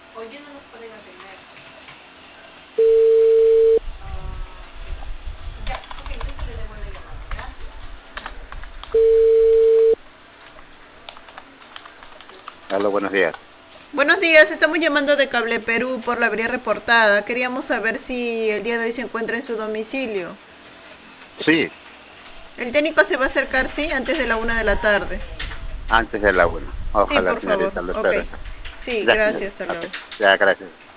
Oye, no nos pueden atender. Ya, ok, yo le devuelvo la llamada. Gracias. Hola, buenos días. Buenos días, estamos llamando de Cable Perú por la avería reportada. Queríamos saber si el día de hoy se encuentra en su domicilio. Sí, El técnico se va a acercar, sí, antes de la 1 de la tarde. antes de la 1. Sí, Ojalá, por favor. señorita, lo Ok. espero. Sí, Ya, gracias, señorita. hasta Ok, luego. ya, gracias.